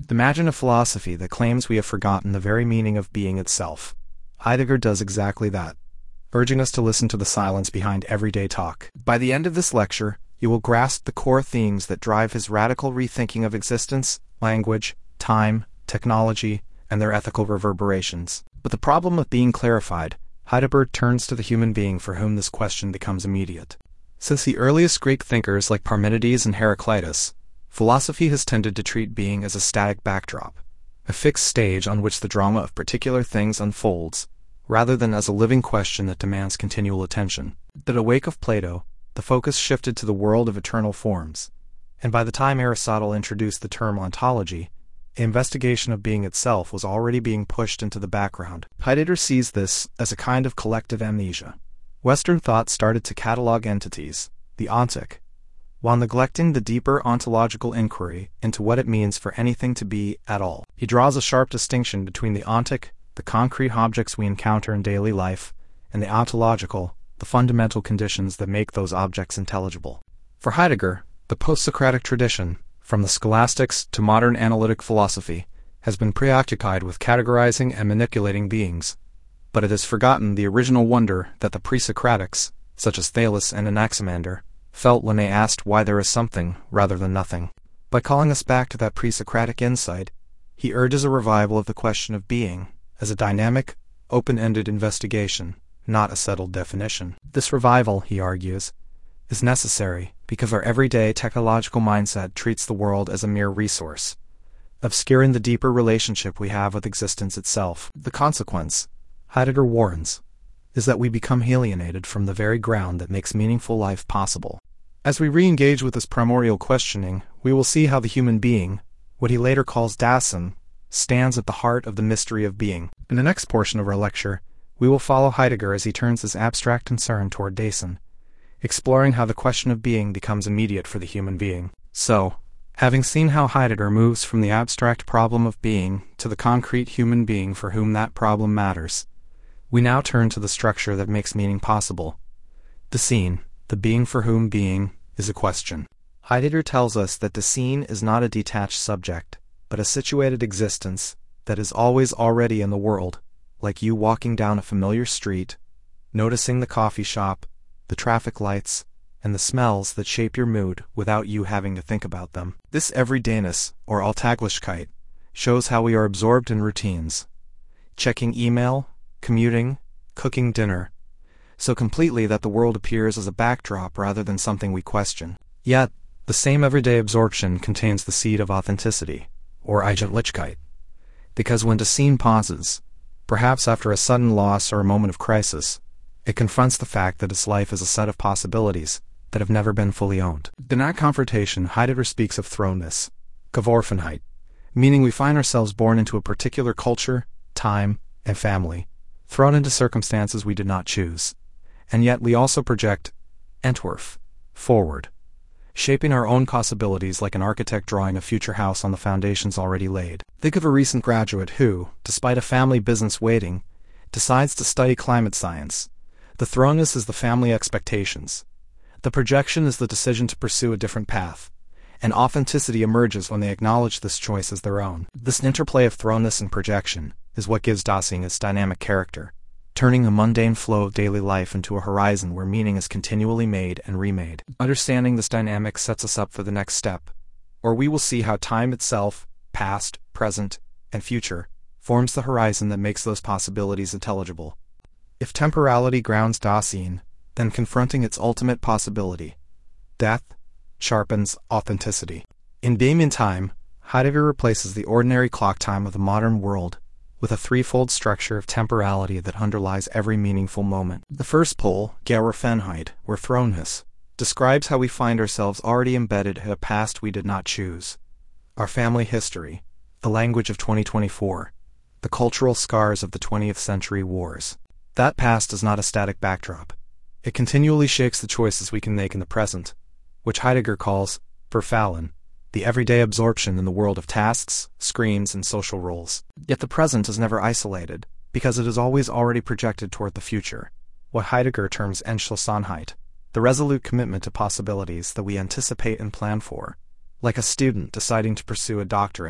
Imagine a philosophy that claims we have forgotten the very meaning of being itself. Heidegger does exactly that, urging us to listen to the silence behind everyday talk. By the end of this lecture, you will grasp the core themes that drive his radical rethinking of existence, language, time, technology, and their ethical reverberations. But the problem of being clarified, Heidegger turns to the human being for whom this question becomes immediate. Since the earliest Greek thinkers like Parmenides and Heraclitus, philosophy has tended to treat being as a static backdrop, a fixed stage on which the drama of particular things unfolds, rather than as a living question that demands continual attention. At the wake of Plato, the focus shifted to the world of eternal forms, and by the time Aristotle introduced the term ontology, the investigation of being itself was already being pushed into the background. Heidegger sees this as a kind of collective amnesia. Western thought started to catalog entities, the ontic, while neglecting the deeper ontological inquiry into what it means for anything to be at all. He draws a sharp distinction between the ontic, the concrete objects we encounter in daily life, and the ontological, the fundamental conditions that make those objects intelligible. For Heidegger, the post-Socratic tradition, from the scholastics to modern analytic philosophy, has been preoccupied with categorizing and manipulating beings, but it has forgotten the original wonder that the pre-Socratics, such as Thales and Anaximander, felt when they asked why there is something rather than nothing. By calling us back to that pre-Socratic insight, he urges a revival of the question of being as a dynamic, open-ended investigation, not a settled definition. This revival, he argues, is necessary because our everyday technological mindset treats the world as a mere resource, obscuring the deeper relationship we have with existence itself. The consequence, Heidegger warns, is that we become alienated from the very ground that makes meaningful life possible. As we re-engage with this primordial questioning, we will see how the human being, what he later calls Dasein, stands at the heart of the mystery of being. In the next portion of our lecture, we will follow Heidegger as he turns his abstract concern toward Dasein, exploring how the question of being becomes immediate for the human being. So, having seen how Heidegger moves from the abstract problem of being to the concrete human being for whom that problem matters, we now turn to the structure that makes meaning possible. The scene, the being for whom being, is a question. Heidegger tells us that the scene is not a detached subject, but a situated existence that is always already in the world, like you walking down a familiar street, noticing the coffee shop, the traffic lights, and the smells that shape your mood without you having to think about them. This everydayness, or Alltäglichkeit, shows how we are absorbed in routines, checking email, commuting, cooking dinner, so completely that the world appears as a backdrop rather than something we question. Yet, the same everyday absorption contains the seed of authenticity, or Eigentlichkeit, because when the scene pauses, perhaps after a sudden loss or a moment of crisis, it confronts the fact that its life is a set of possibilities that have never been fully owned. In that confrontation, Heidegger speaks of thrownness, Geworfenheit, meaning we find ourselves born into a particular culture, time, and family, thrown into circumstances we did not choose, and yet we also project Entwurf, forward, shaping our own possibilities like an architect drawing a future house on the foundations already laid. Think of a recent graduate who, despite a family business waiting, decides to study climate science. The thrownness is the family expectations. The projection is the decision to pursue a different path, and authenticity emerges when they acknowledge this choice as their own. This interplay of thrownness and projection is what gives Dasein its dynamic character, turning the mundane flow of daily life into a horizon where meaning is continually made and remade. Understanding this dynamic sets us up for the next step, where we will see how time itself, past, present, and future, forms the horizon that makes those possibilities intelligible. If temporality grounds Dasein, then confronting its ultimate possibility, death, sharpens authenticity. In Being and Time, Heidegger replaces the ordinary clock time of the modern world with a threefold structure of temporality that underlies every meaningful moment. The first pole, Geworfenheit, or thrownness, describes how we find ourselves already embedded in a past we did not choose. Our family history, the language of 2024, the cultural scars of the 20th century wars. That past is not a static backdrop. It continually shapes the choices we can make in the present, which Heidegger calls Verfallen, the everyday absorption in the world of tasks, screens, and social roles. Yet the present is never isolated, because it is always already projected toward the future, what Heidegger terms Entschlossenheit, the resolute commitment to possibilities that we anticipate and plan for, like a student deciding to pursue a doctorate,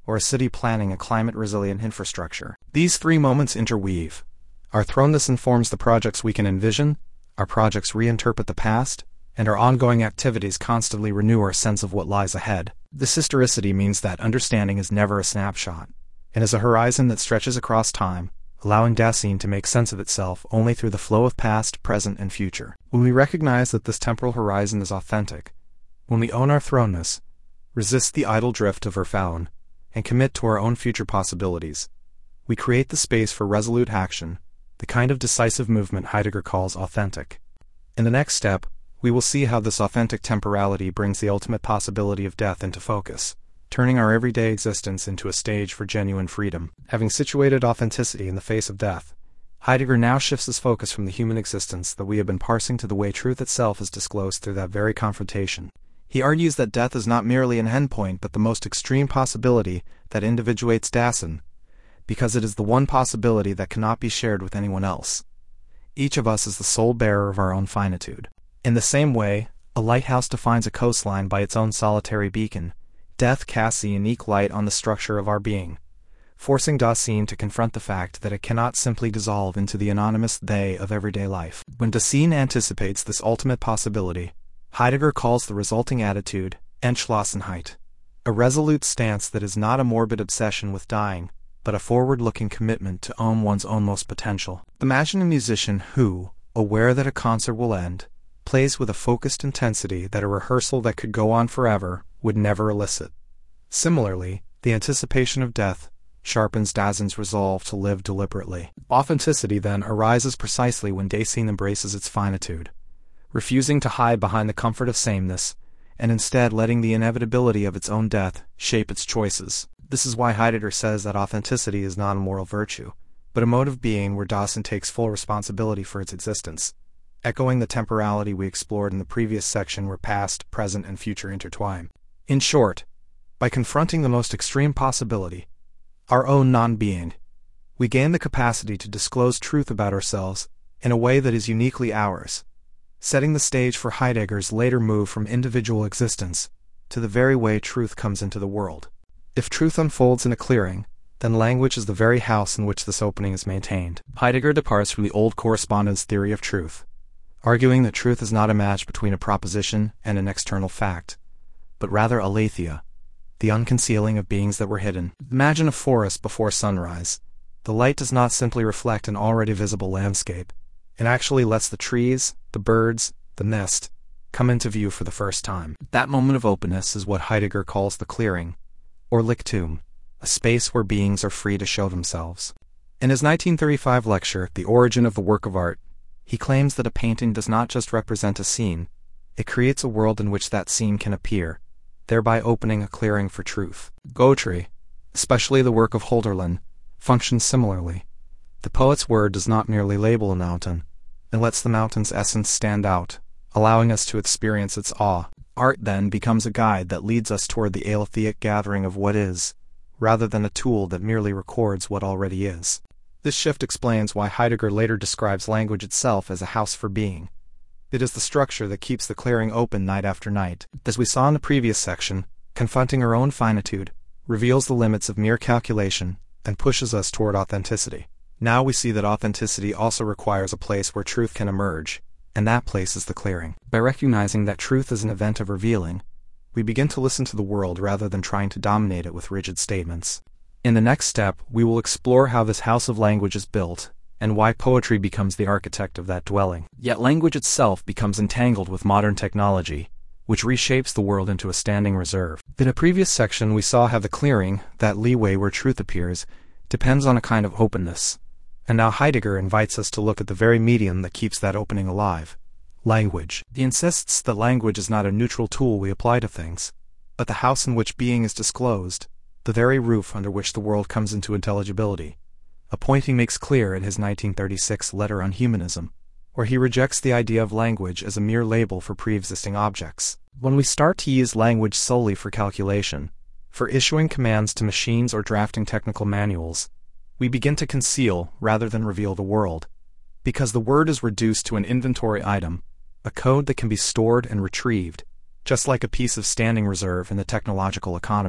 or a city planning a climate-resilient infrastructure. These three moments interweave. Our thrownness informs the projects we can envision, our projects reinterpret the past, and our ongoing activities constantly renew our sense of what lies ahead. This historicity means that understanding is never a snapshot, and is a horizon that stretches across time, allowing Dasein to make sense of itself only through the flow of past, present, and future. When we recognize that this temporal horizon is authentic, when we own our thrownness, resist the idle drift of Erfaun, and commit to our own future possibilities, we create the space for resolute action, the kind of decisive movement Heidegger calls authentic. In the next step, we will see how this authentic temporality brings the ultimate possibility of death into focus, turning our everyday existence into a stage for genuine freedom. Having situated authenticity in the face of death, Heidegger now shifts his focus from the human existence that we have been parsing to the way truth itself is disclosed through that very confrontation. He argues that death is not merely an endpoint but the most extreme possibility that individuates Dasein, because it is the one possibility that cannot be shared with anyone else. Each of us is the sole bearer of our own finitude. In the same way, a lighthouse defines a coastline by its own solitary beacon, death casts a unique light on the structure of our being, forcing Dasein to confront the fact that it cannot simply dissolve into the anonymous they of everyday life. When Dasein anticipates this ultimate possibility, Heidegger calls the resulting attitude Entschlossenheit, a resolute stance that is not a morbid obsession with dying, but a forward-looking commitment to own one's own most potential. Imagine a musician who, aware that a concert will end, plays with a focused intensity that a rehearsal that could go on forever would never elicit. Similarly, the anticipation of death sharpens Dasein's resolve to live deliberately. Authenticity, then, arises precisely when Dasein embraces its finitude, refusing to hide behind the comfort of sameness, and instead letting the inevitability of its own death shape its choices. This is why Heidegger says that authenticity is not a moral virtue, but a mode of being where Dasein takes full responsibility for its existence, echoing the temporality we explored in the previous section where past, present, and future intertwine. In short, by confronting the most extreme possibility, our own non-being, we gain the capacity to disclose truth about ourselves in a way that is uniquely ours, setting the stage for Heidegger's later move from individual existence to the very way truth comes into the world. If truth unfolds in a clearing, then language is the very house in which this opening is maintained. Heidegger departs from the old correspondence theory of truth, arguing that truth is not a match between a proposition and an external fact, but rather aletheia, the unconcealing of beings that were hidden. Imagine a forest before sunrise. The light does not simply reflect an already visible landscape. It actually lets the trees, the birds, the nest, come into view for the first time. That moment of openness is what Heidegger calls the clearing, or Lichtum, a space where beings are free to show themselves. In his 1935 lecture, The Origin of the Work of Art, he claims that a painting does not just represent a scene, it creates a world in which that scene can appear, thereby opening a clearing for truth. Poetry, especially the work of Hölderlin, functions similarly. The poet's word does not merely label a mountain, it lets the mountain's essence stand out, allowing us to experience its awe. Art then becomes a guide that leads us toward the aletheic gathering of what is, rather than a tool that merely records what already is. This shift explains why Heidegger later describes language itself as a house for being. It is the structure that keeps the clearing open night after night. As we saw in the previous section, confronting our own finitude reveals the limits of mere calculation and pushes us toward authenticity. Now we see that authenticity also requires a place where truth can emerge, and that place is the clearing. By recognizing that truth is an event of revealing, we begin to listen to the world rather than trying to dominate it with rigid statements. In the next step, we will explore how this house of language is built, and why poetry becomes the architect of that dwelling. Yet language itself becomes entangled with modern technology, which reshapes the world into a standing reserve. In a previous section, we saw how the clearing, that leeway where truth appears, depends on a kind of openness. And now Heidegger invites us to look at the very medium that keeps that opening alive: language. He insists that language is not a neutral tool we apply to things, but the house in which being is disclosed, the very roof under which the world comes into intelligibility, a point he makes clear in his 1936 Letter on Humanism, where he rejects the idea of language as a mere label for pre-existing objects. When we start to use language solely for calculation, for issuing commands to machines or drafting technical manuals, we begin to conceal rather than reveal the world, because the word is reduced to an inventory item, a code that can be stored and retrieved, just like a piece of standing reserve in the technological economy.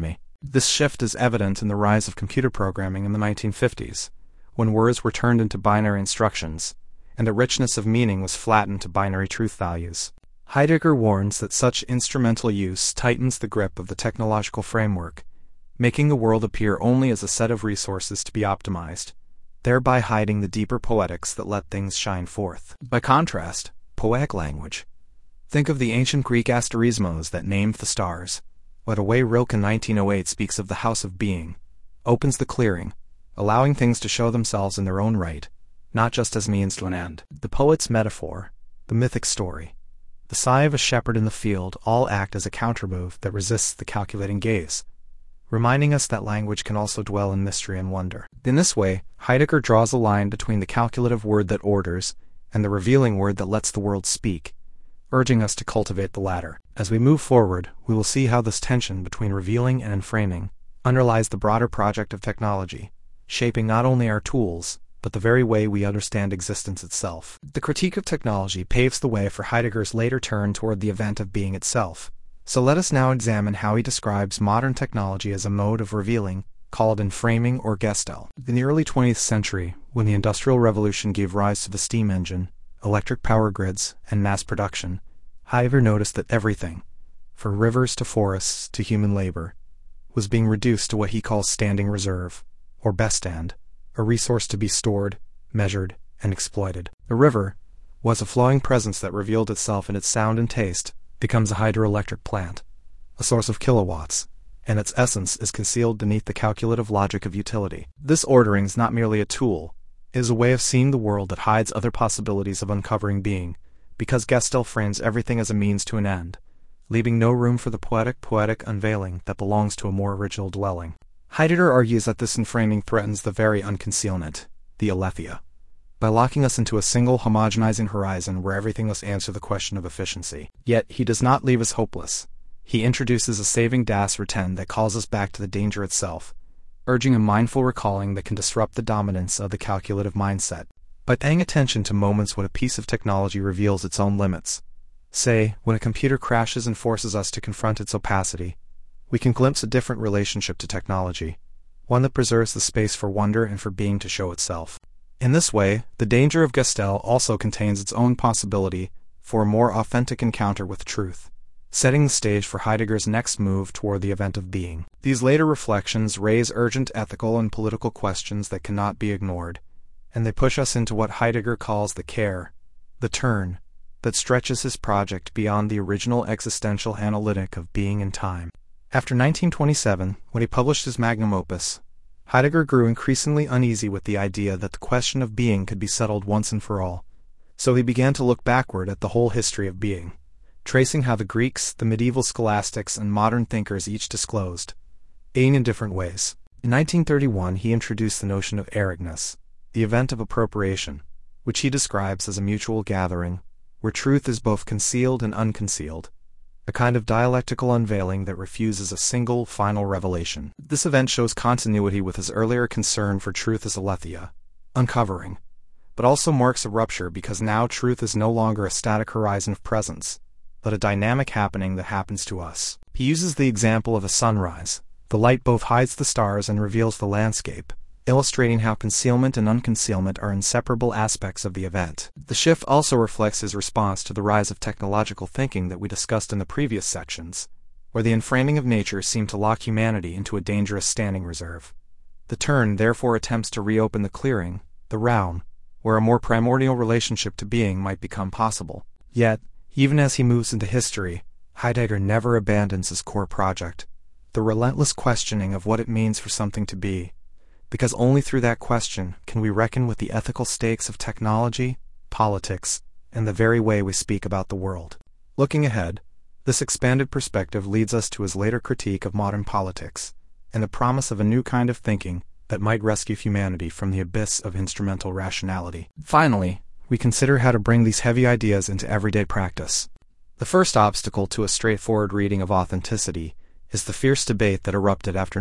This shift is evident in the rise of computer programming in the 1950s, when words were turned into binary instructions, and the richness of meaning was flattened to binary truth values. Heidegger warns that such instrumental use tightens the grip of the technological framework, making the world appear only as a set of resources to be optimized, thereby hiding the deeper poetics that let things shine forth. By contrast, poetic language. Think of the ancient Greek asterismos that named the stars, or the way Rilke in 1908 speaks of the house of being, opens the clearing, allowing things to show themselves in their own right, not just as means to an end. The poet's metaphor, the mythic story, the sigh of a shepherd in the field all act as a countermove that resists the calculating gaze, reminding us that language can also dwell in mystery and wonder. In this way, Heidegger draws a line between the calculative word that orders and the revealing word that lets the world speak, urging us to cultivate the latter. As we move forward, we will see how this tension between revealing and enframing underlies the broader project of technology, shaping not only our tools, but the very way we understand existence itself. The critique of technology paves the way for Heidegger's later turn toward the event of being itself. So let us now examine how he describes modern technology as a mode of revealing, called enframing or Gestell. In the early 20th century, when the Industrial Revolution gave rise to the steam engine, electric power grids, and mass production, Heidegger noticed that everything, from rivers to forests to human labor, was being reduced to what he calls standing reserve, or bestand, a resource to be stored, measured, and exploited. The river was a flowing presence that revealed itself in its sound and taste, becomes a hydroelectric plant, a source of kilowatts, and its essence is concealed beneath the calculative logic of utility. This ordering is not merely a tool, it is a way of seeing the world that hides other possibilities of uncovering being, because Gestell frames everything as a means to an end, leaving no room for the poetic unveiling that belongs to a more original dwelling. Heidegger argues that this enframing threatens the very unconcealment, the aletheia, by locking us into a single homogenizing horizon where everything must answer the question of efficiency. Yet he does not leave us hopeless. He introduces a saving Das Return that calls us back to the danger itself, urging a mindful recalling that can disrupt the dominance of the calculative mindset. By paying attention to moments when a piece of technology reveals its own limits, say, when a computer crashes and forces us to confront its opacity, we can glimpse a different relationship to technology, one that preserves the space for wonder and for being to show itself. In this way, the danger of Gestell also contains its own possibility for a more authentic encounter with truth, setting the stage for Heidegger's next move toward the event of being. These later reflections raise urgent ethical and political questions that cannot be ignored, and they push us into what Heidegger calls the care, the turn, that stretches his project beyond the original existential analytic of being and time. After 1927, when he published his magnum opus, Heidegger grew increasingly uneasy with the idea that the question of being could be settled once and for all, so he began to look backward at the whole history of being, tracing how the Greeks, the medieval scholastics, and modern thinkers each disclosed, being in different ways. In 1931 he introduced the notion of erectness, the event of appropriation, which he describes as a mutual gathering, where truth is both concealed and unconcealed, a kind of dialectical unveiling that refuses a single, final revelation. This event shows continuity with his earlier concern for truth as aletheia, uncovering, but also marks a rupture because now truth is no longer a static horizon of presence, but a dynamic happening that happens to us. He uses the example of a sunrise. The light both hides the stars and reveals the landscape, illustrating how concealment and unconcealment are inseparable aspects of the event. The shift also reflects his response to the rise of technological thinking that we discussed in the previous sections, where the enframing of nature seemed to lock humanity into a dangerous standing reserve. The turn therefore attempts to reopen the clearing, the realm, where a more primordial relationship to being might become possible. Yet, even as he moves into history, Heidegger never abandons his core project, the relentless questioning of what it means for something to be, because only through that question can we reckon with the ethical stakes of technology, politics, and the very way we speak about the world. Looking ahead, this expanded perspective leads us to his later critique of modern politics, and the promise of a new kind of thinking that might rescue humanity from the abyss of instrumental rationality. Finally, we consider how to bring these heavy ideas into everyday practice. The first obstacle to a straightforward reading of authenticity is the fierce debate that erupted after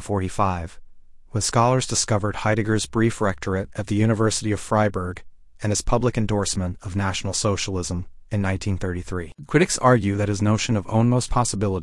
1945, when scholars discovered Heidegger's brief rectorate at the University of Freiburg and his public endorsement of National Socialism in 1933. Critics argue that his notion of ownmost possibilities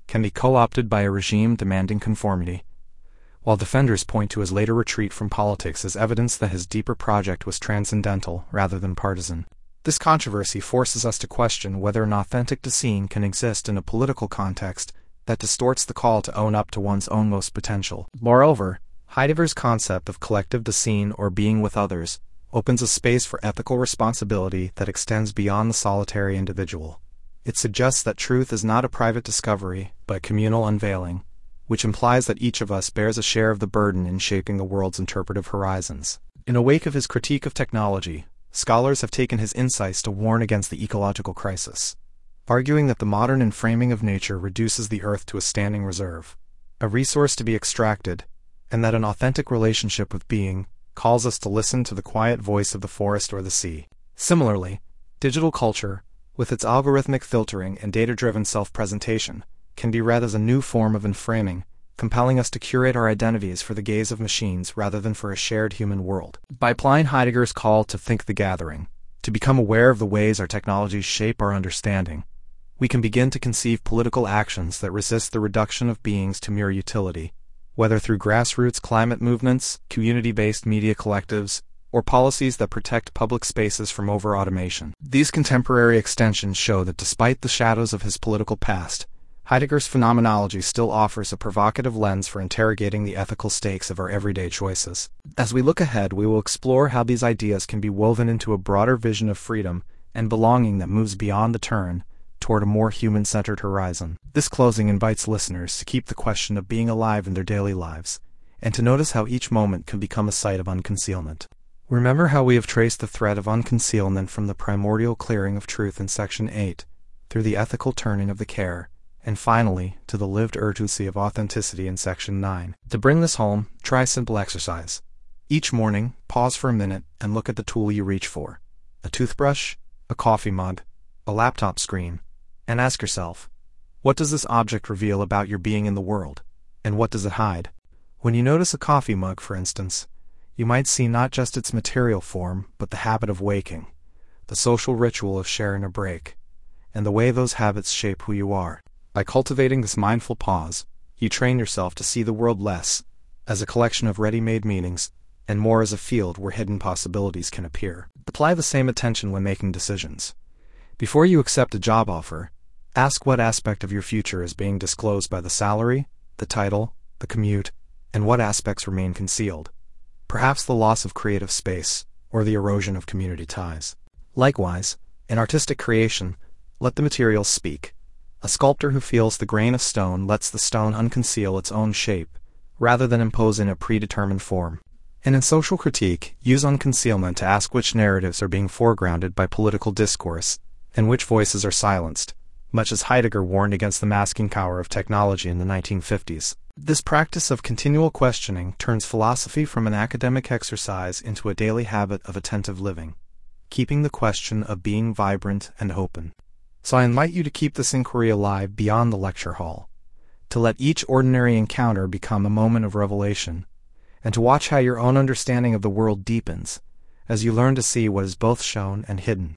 can be co-opted by a regime demanding conformity, while defenders point to his later retreat from politics as evidence that his deeper project was transcendental rather than partisan. This controversy forces us to question whether an authentic Dasein can exist in a political context that distorts the call to own up to one's own most potential. Moreover, Heidegger's concept of collective Dasein, or being with others, opens a space for ethical responsibility that extends beyond the solitary individual. It suggests that truth is not a private discovery, but communal unveiling, which implies that each of us bears a share of the burden in shaping the world's interpretive horizons. In the wake of his critique of technology, scholars have taken his insights to warn against the ecological crisis, arguing that the modern enframing of nature reduces the earth to a standing reserve, a resource to be extracted, and that an authentic relationship with being calls us to listen to the quiet voice of the forest or the sea. Similarly, digital culture, with its algorithmic filtering and data-driven self-presentation, can be read as a new form of enframing, compelling us to curate our identities for the gaze of machines rather than for a shared human world. By applying Heidegger's call to think the gathering, to become aware of the ways our technologies shape our understanding, we can begin to conceive political actions that resist the reduction of beings to mere utility, whether through grassroots climate movements, community-based media collectives, or policies that protect public spaces from over-automation. These contemporary extensions show that despite the shadows of his political past, Heidegger's phenomenology still offers a provocative lens for interrogating the ethical stakes of our everyday choices. As we look ahead, we will explore how these ideas can be woven into a broader vision of freedom and belonging that moves beyond the turn toward a more human-centered horizon. This closing invites listeners to keep the question of being alive in their daily lives, and to notice how each moment can become a site of unconcealment. Remember how we have traced the thread of unconcealment from the primordial clearing of truth in Section 8, through the ethical turning of the care, and finally, to the lived urgency of authenticity in Section 9. To bring this home, try a simple exercise. Each morning, pause for a minute and look at the tool you reach for. A toothbrush, a coffee mug, a laptop screen, and ask yourself, what does this object reveal about your being in the world, and what does it hide? When you notice a coffee mug, for instance, you might see not just its material form, but the habit of waking, the social ritual of sharing a break, and the way those habits shape who you are. By cultivating this mindful pause, you train yourself to see the world less as a collection of ready-made meanings and more as a field where hidden possibilities can appear. Apply the same attention when making decisions. Before you accept a job offer, ask what aspect of your future is being disclosed by the salary, the title, the commute, and what aspects remain concealed. Perhaps the loss of creative space or the erosion of community ties. Likewise, in artistic creation, let the materials speak. A sculptor who feels the grain of stone lets the stone unconceal its own shape, rather than impose in a predetermined form. And in social critique, use unconcealment to ask which narratives are being foregrounded by political discourse, and which voices are silenced, much as Heidegger warned against the masking power of technology in the 1950s. This practice of continual questioning turns philosophy from an academic exercise into a daily habit of attentive living, keeping the question of being vibrant and open. So I invite you to keep this inquiry alive beyond the lecture hall, to let each ordinary encounter become a moment of revelation, and to watch how your own understanding of the world deepens as you learn to see what is both shown and hidden.